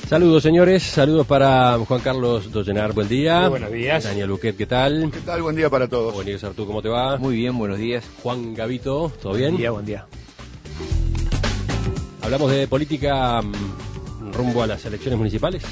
Saludos, señores. Saludos para Juan Carlos Dollenar. Buen día. Muy buenos días. Daniel Buquet, ¿qué tal? ¿Qué tal? Buen día para todos. Buen día, Arturo. ¿Cómo te va? Muy bien, buenos días. Juan Gavito, ¿todo bien? Buen día. Hablamos de política rumbo a las elecciones municipales.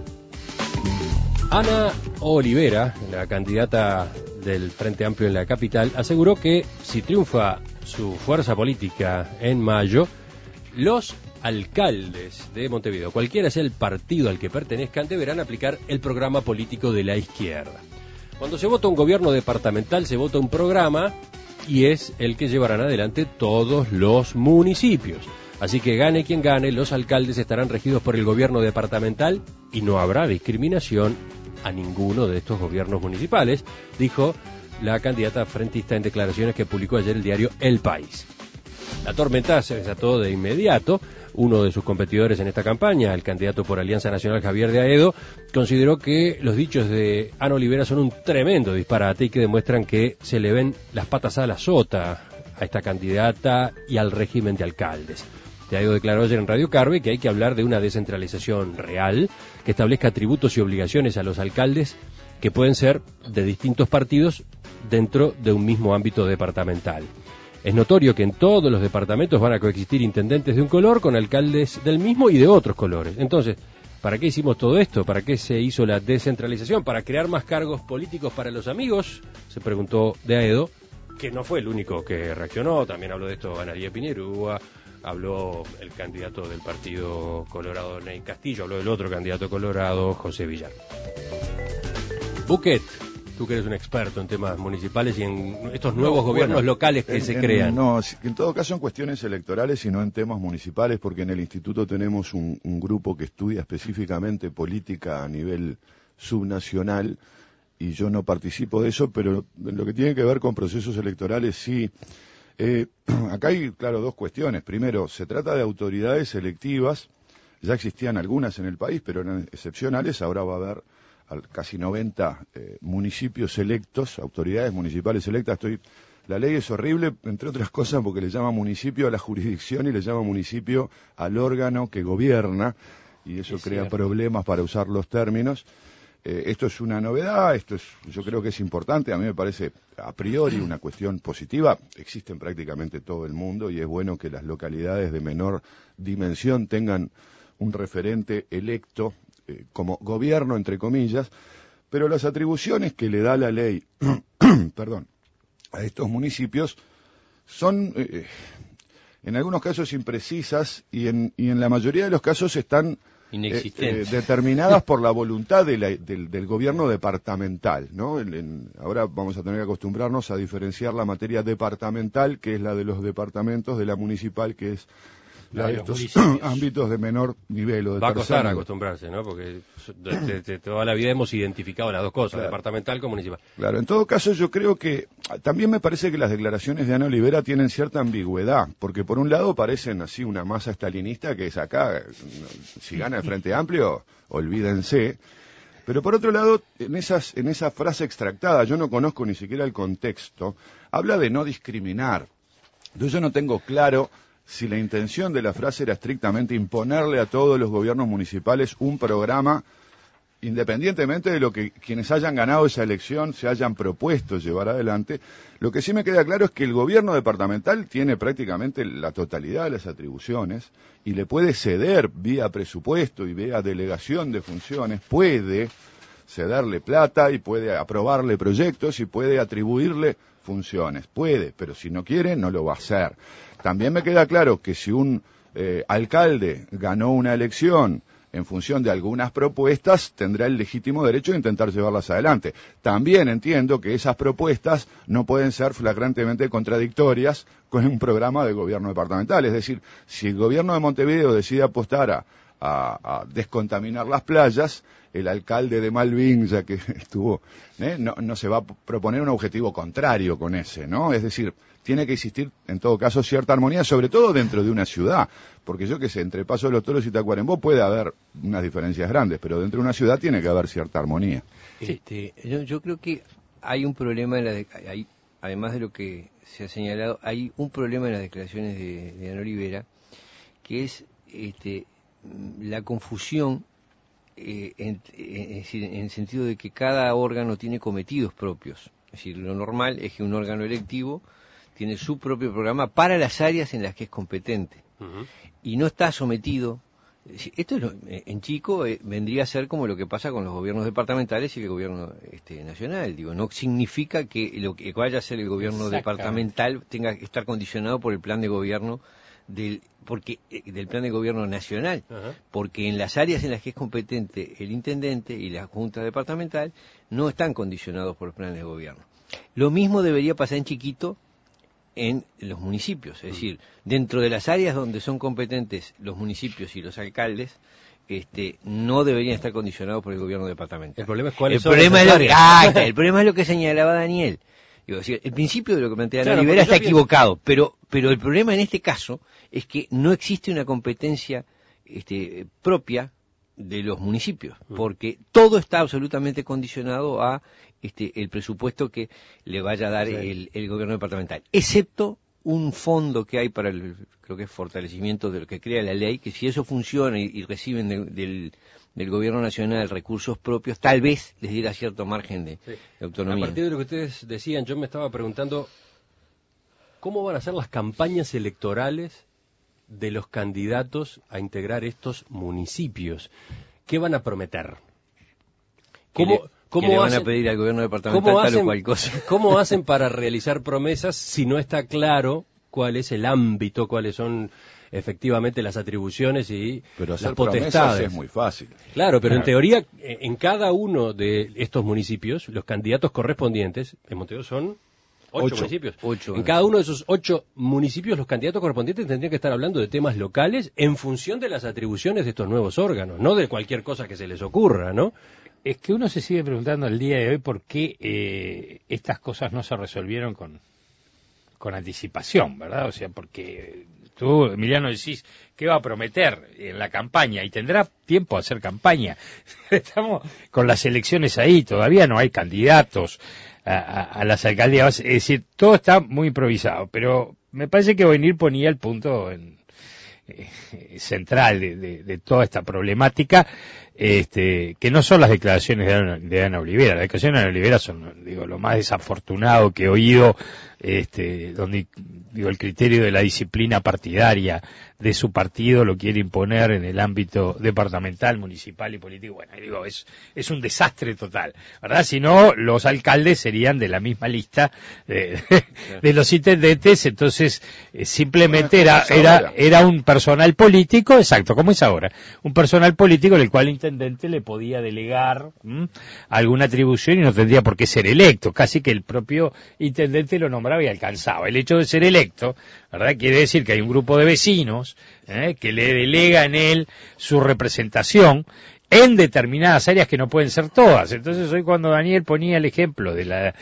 Ana Olivera, la candidata del Frente Amplio en la capital, aseguró que si triunfa su fuerza política en mayo, los alcaldes de Montevideo, cualquiera sea el partido al que pertenezcan, deberán aplicar el programa político de la izquierda. Cuando se vota un gobierno departamental, se vota un programa y es el que llevarán adelante todos los municipios. Así que gane quien gane, los alcaldes estarán regidos por el gobierno departamental y no habrá discriminación a ninguno de estos gobiernos municipales, dijo la candidata frentista en declaraciones que publicó ayer el diario El País. La tormenta se desató de inmediato. Uno de sus competidores en esta campaña, el candidato por Alianza Nacional Javier de Aedo, consideró que los dichos de Ana Olivera son un tremendo disparate y que demuestran que se le ven las patas a la sota a esta candidata y al régimen de alcaldes. De Aedo declaró ayer en Radio Carve que hay que hablar de una descentralización real, que establezca tributos y obligaciones a los alcaldes que pueden ser de distintos partidos dentro de un mismo ámbito departamental. Es notorio que en todos los departamentos van a coexistir intendentes de un color con alcaldes del mismo y de otros colores. Entonces, ¿para qué hicimos todo esto? ¿Para qué se hizo la descentralización? ¿Para crear más cargos políticos para los amigos? Se preguntó de Aedo, que no fue el único que reaccionó. También habló de esto Ana María Piñerúa, habló el candidato del Partido Colorado, Ney Castillo, habló del otro candidato colorado, José Villar. Buquet, tú que eres un experto en temas municipales y en estos nuevos gobiernos locales que se crean. No, en todo caso en cuestiones electorales y no en temas municipales, porque en el instituto tenemos un grupo que estudia específicamente política a nivel subnacional y yo no participo de eso, pero en lo que tiene que ver con procesos electorales sí. Acá hay, claro, dos cuestiones. Primero, se trata de autoridades electivas, ya existían algunas en el país, pero eran excepcionales, ahora va a haber casi 90 municipios electos, autoridades municipales electas. La ley es horrible, entre otras cosas, porque le llama municipio a la jurisdicción y le llama municipio al órgano que gobierna, y eso crea problemas para usar los términos. Esto es una novedad, yo creo que es importante, a mí me parece a priori una cuestión positiva, existe en prácticamente todo el mundo y es bueno que las localidades de menor dimensión tengan un referente electo como gobierno, entre comillas, pero las atribuciones que le da la ley perdón, a estos municipios son en algunos casos imprecisas y en la mayoría de los casos están determinadas por la voluntad del gobierno departamental, ¿no? Ahora vamos a tener que acostumbrarnos a diferenciar la materia departamental, que es la de los departamentos, de la municipal, que es la de estos ámbitos de menor nivel o de va a costar nivel. Acostumbrarse, ¿no? Porque de toda la vida hemos identificado las dos cosas, claro, departamental con municipal. Claro, en todo caso yo creo que también me parece que las declaraciones de Ana Olivera tienen cierta ambigüedad, porque por un lado parecen así una masa stalinista que es acá, si gana el Frente Amplio, olvídense. Pero por otro lado, en esa frase extractada, yo no conozco ni siquiera el contexto, habla de no discriminar. Entonces yo no tengo claro si la intención de la frase era estrictamente imponerle a todos los gobiernos municipales un programa, independientemente de lo que quienes hayan ganado esa elección se hayan propuesto llevar adelante. Lo que sí me queda claro es que el gobierno departamental tiene prácticamente la totalidad de las atribuciones y le puede ceder vía presupuesto y vía delegación de funciones, puede cederle plata y puede aprobarle proyectos y puede atribuirle funciones, puede, pero si no quiere no lo va a hacer. También me queda claro que si un alcalde ganó una elección en función de algunas propuestas, tendrá el legítimo derecho de intentar llevarlas adelante. También entiendo que esas propuestas no pueden ser flagrantemente contradictorias con un programa de gobierno departamental. Es decir, si el gobierno de Montevideo decide apostar a descontaminar las playas, el alcalde de Malvin, ya que estuvo, no se va a proponer un objetivo contrario con ese, ¿no? Es decir, tiene que existir, en todo caso, cierta armonía, sobre todo dentro de una ciudad, porque yo que sé, entre Paso de los Toros y Tacuarembó puede haber unas diferencias grandes, pero dentro de una ciudad tiene que haber cierta armonía. Yo creo que hay un problema, además de lo que se ha señalado, hay un problema en las declaraciones de Ana Olivera, que es la confusión en el sentido de que cada órgano tiene cometidos propios. Es decir, lo normal es que un órgano electivo tiene su propio programa para las áreas en las que es competente. Y no está sometido. Esto en chico vendría a ser como lo que pasa con los gobiernos departamentales y el gobierno nacional. Digo, no significa que lo que vaya a ser el gobierno departamental tenga que estar condicionado por el plan de gobierno del plan de gobierno nacional, porque en las áreas en las que es competente el intendente y la junta departamental no están condicionados por el plan de gobierno. Lo mismo debería pasar en chiquito en los municipios, es decir, dentro de las áreas donde son competentes los municipios y los alcaldes, no deberían estar condicionados por el gobierno departamental. El problema es cuáles son esas áreas. El problema es lo que señalaba Daniel. Digo, el principio de lo que plantea Ana Olivera está equivocado, pero el problema en este caso es que no existe una competencia propia de los municipios, porque todo está absolutamente condicionado a el presupuesto que le vaya a dar el gobierno departamental, excepto un fondo que hay para creo que es fortalecimiento de lo que crea la ley, que si eso funciona y reciben del gobierno nacional recursos propios, tal vez les diera cierto margen de autonomía. A partir de lo que ustedes decían, yo me estaba preguntando ¿cómo van a ser las campañas electorales de los candidatos a integrar estos municipios? ¿Qué van a prometer? ¿Cómo le van a pedir al gobierno departamental tal o cual cosa? ¿Cómo hacen para realizar promesas si no está claro cuál es el ámbito, cuáles son efectivamente las atribuciones y las potestades? Es muy fácil. Claro, pero en teoría, en cada uno de estos municipios, los candidatos correspondientes, en Montevideo son 8 municipios. En cada uno de esos 8 municipios, los candidatos correspondientes tendrían que estar hablando de temas locales en función de las atribuciones de estos nuevos órganos, no de cualquier cosa que se les ocurra, ¿no? Es que uno se sigue preguntando el día de hoy por qué estas cosas no se resolvieron con anticipación, ¿verdad? O sea, porque tú, Emiliano, decís, ¿qué va a prometer en la campaña? Y tendrá tiempo a hacer campaña. Estamos con las elecciones ahí, todavía no hay candidatos a las alcaldías. Es decir, todo está muy improvisado, pero me parece que Boinir ponía el punto central de toda esta problemática, que no son las declaraciones de Ana Olivera. Las declaraciones de Ana Olivera son, lo más desafortunado que he oído, donde, el criterio de la disciplina partidaria de su partido lo quiere imponer en el ámbito departamental, municipal y político. Bueno, es un desastre total, ¿verdad? Si no, los alcaldes serían de la misma lista de los intendentes, entonces simplemente era un personal político, exacto, como es ahora, un personal político en el cual el intendente le podía delegar alguna atribución y no tendría por qué ser electo, casi que el propio intendente lo nombraba y alcanzaba. El hecho de ser electo, ¿verdad?, quiere decir que hay un grupo de vecinos que le delega en él su representación en determinadas áreas que no pueden ser todas. Entonces hoy cuando Daniel ponía el ejemplo de la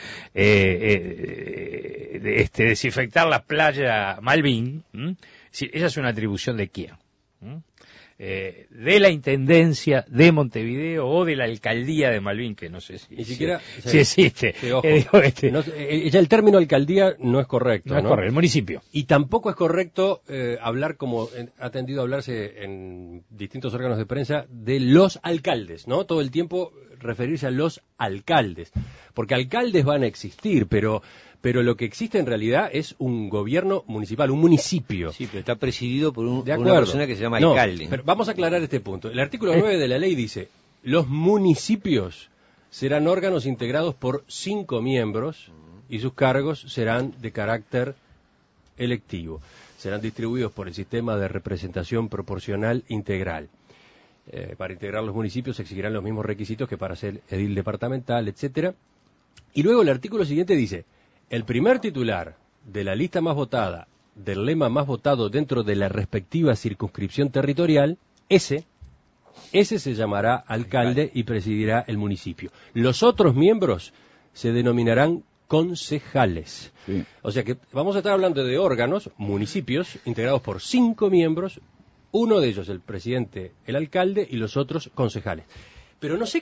desinfectar la playa Malvin, esa es una atribución de quién, de la Intendencia de Montevideo o de la Alcaldía de Malvin, que no sé si existe. Ya el término alcaldía no es correcto. No es correcto, el municipio. Y tampoco es correcto hablar, como ha tendido a hablarse en distintos órganos de prensa, de los alcaldes, ¿no? Todo el tiempo referirse a los alcaldes, porque alcaldes van a existir, pero lo que existe en realidad es un gobierno municipal, un municipio. Sí, pero está presidido por una persona que se llama alcalde. Pero vamos a aclarar este punto. El artículo 9 de la ley dice: los municipios serán órganos integrados por 5 miembros y sus cargos serán de carácter electivo. Serán distribuidos por el sistema de representación proporcional integral. Para integrar los municipios se exigirán los mismos requisitos que para ser edil departamental, etcétera. Y luego el artículo siguiente dice: el primer titular de la lista más votada, del lema más votado dentro de la respectiva circunscripción territorial, ese se llamará alcalde y presidirá el municipio. Los otros miembros se denominarán concejales. Sí. O sea que vamos a estar hablando de órganos, municipios, integrados por 5 miembros, uno de ellos el presidente, el alcalde, y los otros concejales. Pero no sé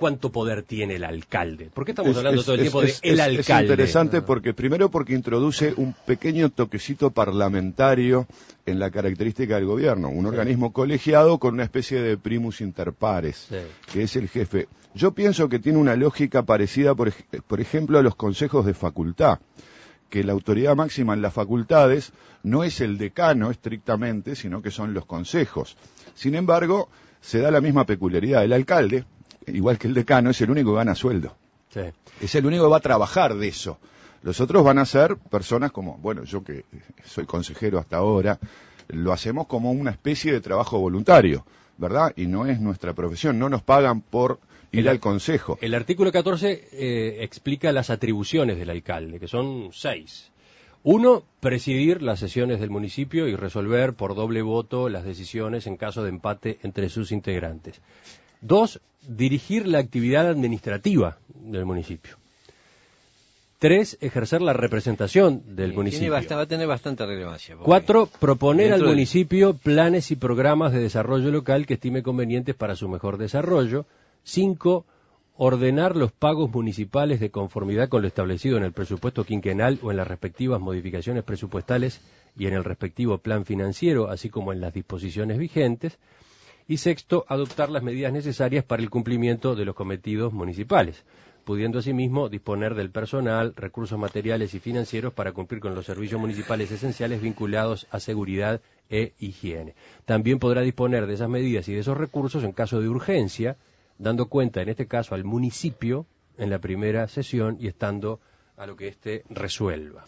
cuánto poder tiene el alcalde? ¿Por qué estamos hablando todo el tiempo de el alcalde? Es interesante porque introduce un pequeño toquecito parlamentario en la característica del gobierno, un organismo colegiado con una especie de primus inter pares, que es el jefe. Yo pienso que tiene una lógica parecida, por ejemplo, a los consejos de facultad, que la autoridad máxima en las facultades no es el decano estrictamente, sino que son los consejos. Sin embargo, se da la misma peculiaridad. El alcalde, igual que el decano, es el único que gana sueldo. Sí. Es el único que va a trabajar de eso. Los otros van a ser personas como, bueno, yo que soy consejero hasta ahora, lo hacemos como una especie de trabajo voluntario, ¿verdad? Y no es nuestra profesión, no nos pagan por ir al consejo. El artículo 14 explica las atribuciones del alcalde, que son 6. 1, presidir las sesiones del municipio y resolver por doble voto las decisiones en caso de empate entre sus integrantes. 2, dirigir la actividad administrativa del municipio. 3, ejercer la representación del municipio. Va a tener bastante relevancia. 4, proponer al municipio planes y programas de desarrollo local que estime convenientes para su mejor desarrollo. 5, ordenar los pagos municipales de conformidad con lo establecido en el presupuesto quinquenal o en las respectivas modificaciones presupuestales y en el respectivo plan financiero, así como en las disposiciones vigentes. Y 6, adoptar las medidas necesarias para el cumplimiento de los cometidos municipales, pudiendo asimismo disponer del personal, recursos materiales y financieros para cumplir con los servicios municipales esenciales vinculados a seguridad e higiene. También podrá disponer de esas medidas y de esos recursos en caso de urgencia, dando cuenta, en este caso, al municipio en la primera sesión y estando a lo que éste resuelva.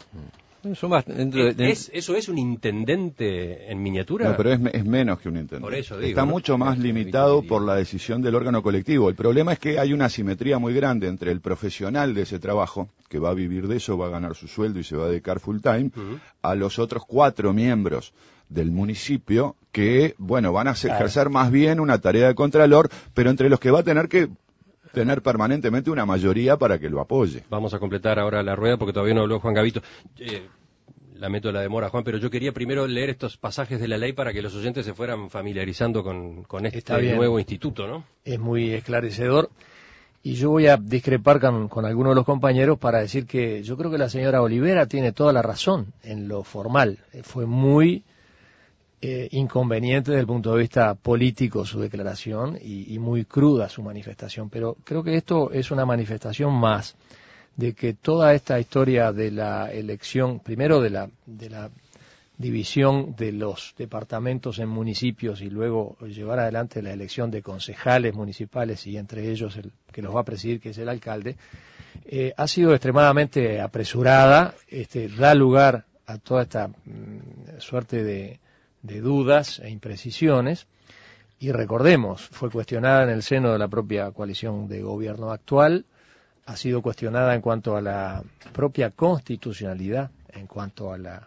¿Eso es un intendente en miniatura? No, pero es menos que un intendente. Por eso digo, está mucho más limitado por la decisión del órgano colectivo. El problema es que hay una asimetría muy grande entre el profesional de ese trabajo, que va a vivir de eso, va a ganar su sueldo y se va a dedicar full time, a los otros 4 miembros del municipio que, bueno, van a ejercer más bien una tarea de contralor, pero entre los que va a tener que tener permanentemente una mayoría para que lo apoye. Vamos a completar ahora la rueda porque todavía no habló Juan Gavito. Lamento la demora, Juan, pero yo quería primero leer estos pasajes de la ley para que los oyentes se fueran familiarizando con este nuevo instituto, ¿no? Es muy esclarecedor. Y yo voy a discrepar con algunos de los compañeros para decir que yo creo que la señora Olivera tiene toda la razón en lo formal. Fue muy inconveniente desde el punto de vista político su declaración y muy cruda su manifestación, pero creo que esto es una manifestación más de que toda esta historia de la elección, primero de la división de los departamentos en municipios y luego llevar adelante la elección de concejales municipales y entre ellos el que los va a presidir, que es el alcalde, ha sido extremadamente apresurada, da lugar a toda esta suerte de dudas e imprecisiones, y recordemos, fue cuestionada en el seno de la propia coalición de gobierno actual, ha sido cuestionada en cuanto a la propia constitucionalidad, en cuanto a la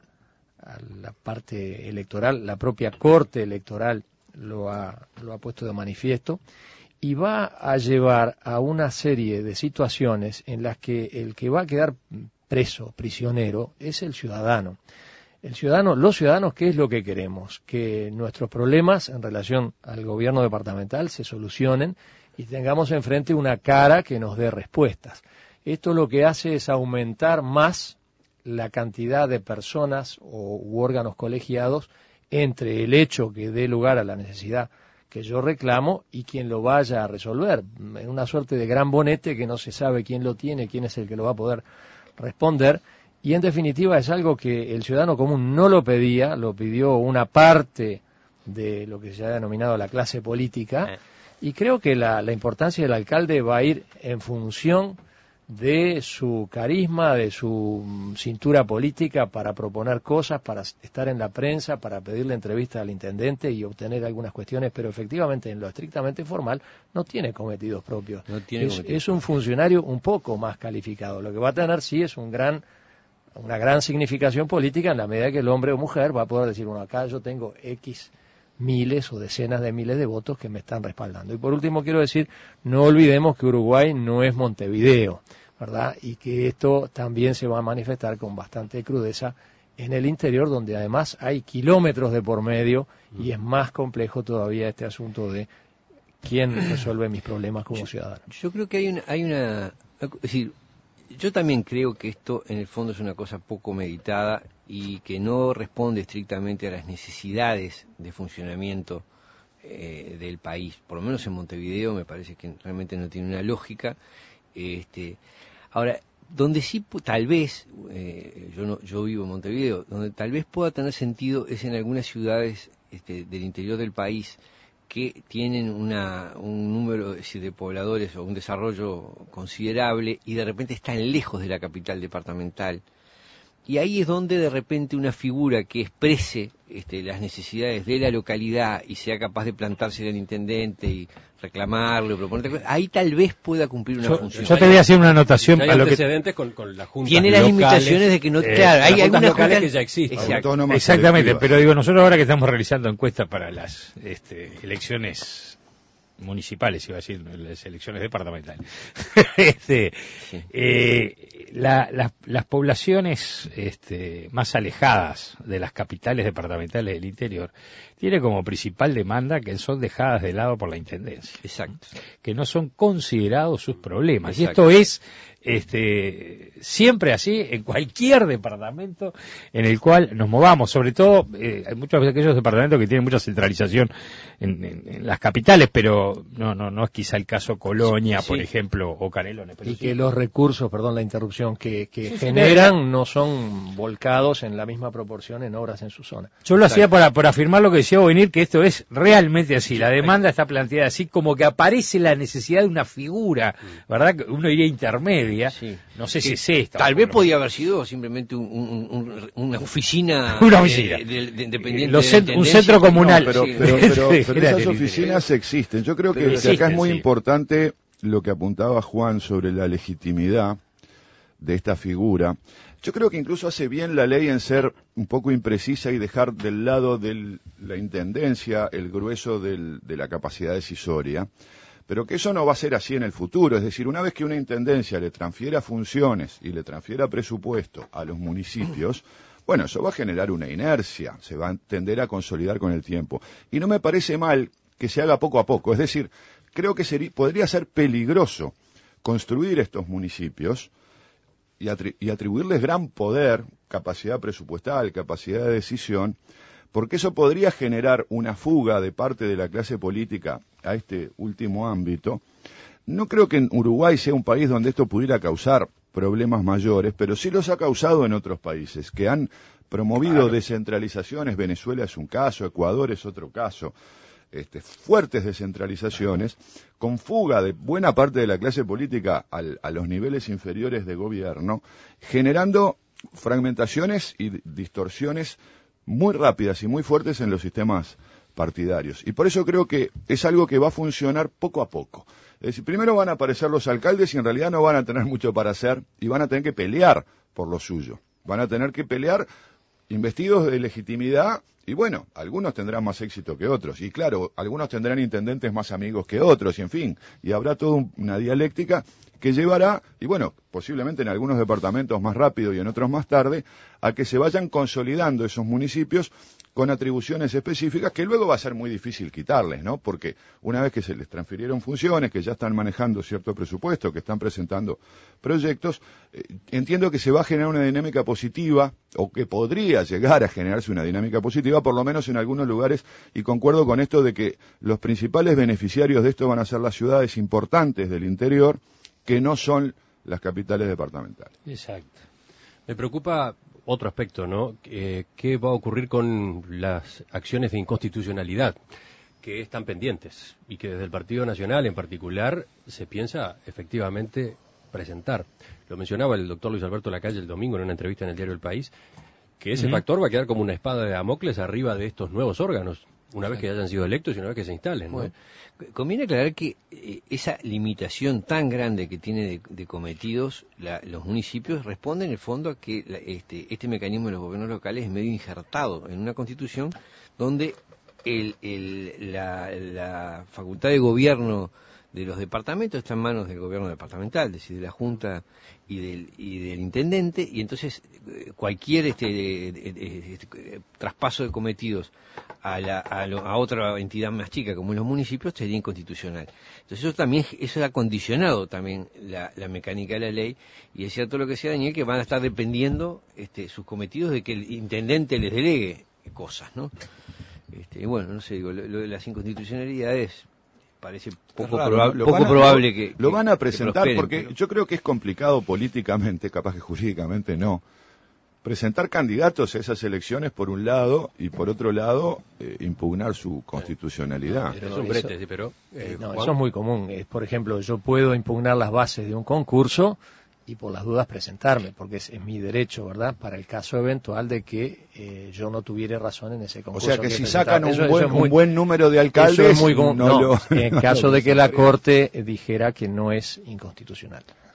parte electoral, la propia Corte Electoral lo ha puesto de manifiesto, y va a llevar a una serie de situaciones en las que el que va a quedar preso, prisionero, es el ciudadano. Los ciudadanos, ¿qué es lo que queremos? Que nuestros problemas en relación al gobierno departamental se solucionen y tengamos enfrente una cara que nos dé respuestas. Esto lo que hace es aumentar más la cantidad de personas u órganos colegiados entre el hecho que dé lugar a la necesidad que yo reclamo y quien lo vaya a resolver. En una suerte de gran bonete que no se sabe quién lo tiene, quién es el que lo va a poder responder. Y en definitiva es algo que el ciudadano común no lo pedía, lo pidió una parte de lo que se ha denominado la clase política, y creo que la importancia del alcalde va a ir en función de su carisma, de su cintura política para proponer cosas, para estar en la prensa, para pedirle entrevista al intendente y obtener algunas cuestiones, pero efectivamente en lo estrictamente formal no tiene cometidos propios. Es un funcionario un poco más calificado. Lo que va a tener sí es una gran significación política en la medida que el hombre o mujer va a poder decir, bueno, acá yo tengo X miles o decenas de miles de votos que me están respaldando. Y por último quiero decir, no olvidemos que Uruguay no es Montevideo, ¿verdad? Y que esto también se va a manifestar con bastante crudeza en el interior, donde además hay kilómetros de por medio y es más complejo todavía este asunto de quién resuelve mis problemas como ciudadano. Yo creo que es decir, yo también creo que esto en el fondo es una cosa poco meditada y que no responde estrictamente a las necesidades de funcionamiento del país. Por lo menos en Montevideo me parece que realmente no tiene una lógica. Ahora, donde sí tal vez, yo vivo en Montevideo, donde tal vez pueda tener sentido es en algunas ciudades del interior del país que tienen un número de pobladores o un desarrollo considerable y de repente están lejos de la capital departamental. Y ahí es donde de repente una figura que exprese las necesidades de la localidad y sea capaz de plantarse al intendente y reclamarlo, proponer cosas, ahí tal vez pueda cumplir una función. Yo te voy a hacer una anotación hay a lo que antecedentes con la Junta. Tiene las limitaciones de que no, claro, hay algunas locales que ya existen. Exactamente, pero digo, nosotros ahora que estamos realizando encuestas para las elecciones municipales, iba a decir, las elecciones departamentales. Las poblaciones más alejadas de las capitales departamentales del interior tienen como principal demanda que son dejadas de lado por la intendencia. Exacto. Que no son considerados sus problemas. Exacto. Y esto es siempre así en cualquier departamento en el cual nos movamos, sobre todo hay muchos de aquellos departamentos que tienen mucha centralización en las capitales, pero no es quizá el caso Colonia, sí, por ejemplo, o Canelones. Y que los recursos, perdón la interrupción, que generan no son volcados en la misma proporción en obras en su zona. Yo lo hacía por afirmar lo que decía Ovenir, que esto es realmente así. La demanda está planteada así, como que aparece la necesidad de una figura, ¿verdad? Uno diría intermedia. Sí. No sé si es esta. Tal vez podía haber sido simplemente una oficina. Una oficina. Independiente. Un centro comunal. No, pero esas oficinas existen. Yo creo que acá es muy importante lo que apuntaba Juan sobre la legitimidad de esta figura. Yo creo que incluso hace bien la ley en ser un poco imprecisa y dejar del lado de la intendencia el grueso de la capacidad decisoria, pero que eso no va a ser así en el futuro. Es decir, una vez que una intendencia le transfiera funciones y le transfiera presupuesto a los municipios, bueno, eso va a generar una inercia, se va a tender a consolidar con el tiempo. Y no me parece mal que se haga poco a poco. Es decir, creo que podría ser peligroso construir estos municipios y atribuirles gran poder, capacidad presupuestal, capacidad de decisión, porque eso podría generar una fuga de parte de la clase política a este último ámbito. No creo que en Uruguay sea un país donde esto pudiera causar problemas mayores, pero sí los ha causado en otros países que han promovido descentralizaciones. Venezuela es un caso, Ecuador es otro caso. Fuertes descentralizaciones, con fuga de buena parte de la clase política a los niveles inferiores de gobierno, generando fragmentaciones y distorsiones muy rápidas y muy fuertes en los sistemas partidarios. Y por eso creo que es algo que va a funcionar poco a poco. Es decir, primero van a aparecer los alcaldes y en realidad no van a tener mucho para hacer y van a tener que pelear por lo suyo. Van a tener que pelear investidos de legitimidad. Y bueno, algunos tendrán más éxito que otros. Y claro, algunos tendrán intendentes más amigos que otros. Y en fin, y habrá toda una dialéctica que llevará, y bueno, posiblemente en algunos departamentos más rápido y en otros más tarde, a que se vayan consolidando esos municipios con atribuciones específicas que luego va a ser muy difícil quitarles, ¿no? Porque una vez que se les transfirieron funciones, que ya están manejando cierto presupuesto, que están presentando proyectos, entiendo que se va a generar una dinámica positiva, o que podría llegar a generarse una dinámica positiva, por lo menos en algunos lugares, y concuerdo con esto de que los principales beneficiarios de esto van a ser las ciudades importantes del interior, que no son las capitales departamentales. Exacto. Me preocupa otro aspecto, ¿no? ¿Qué va a ocurrir con las acciones de inconstitucionalidad que están pendientes y que desde el Partido Nacional en particular se piensa efectivamente presentar? Lo mencionaba el doctor Luis Alberto Lacalle el domingo en una entrevista en el diario El País, que ese factor va a quedar como una espada de Damocles arriba de estos nuevos órganos, una vez que hayan sido electos y una vez que se instalen, ¿no? Bueno, conviene aclarar que esa limitación tan grande que tiene de cometidos los municipios responde en el fondo a que este mecanismo de los gobiernos locales es medio injertado en una constitución donde la facultad de gobierno de los departamentos está en manos del gobierno departamental, es decir, de la Junta y del intendente, y entonces cualquier traspaso de cometidos a otra entidad más chica como los municipios sería inconstitucional. Entonces eso ha condicionado también la mecánica de la ley, y es cierto lo que decía Daniel, que van a estar dependiendo sus cometidos de que el intendente les delegue cosas, ¿no? Y bueno, no sé, digo, lo de las inconstitucionalidades parece poco probable que lo van a presentar, que prosperen, porque pero yo creo que es complicado políticamente, capaz que jurídicamente no, presentar candidatos a esas elecciones por un lado y por otro lado impugnar su constitucionalidad. Pero es un brete, pero no, Juan. eso es muy común. Por ejemplo, yo puedo impugnar las bases de un concurso y por las dudas presentarme, porque es mi derecho, ¿verdad?, para el caso eventual de que yo no tuviera razón en ese O concurso. sea que si sacan un un buen número de alcaldes, eso es muy común. no lo- en caso de que la Corte dijera que no es inconstitucional.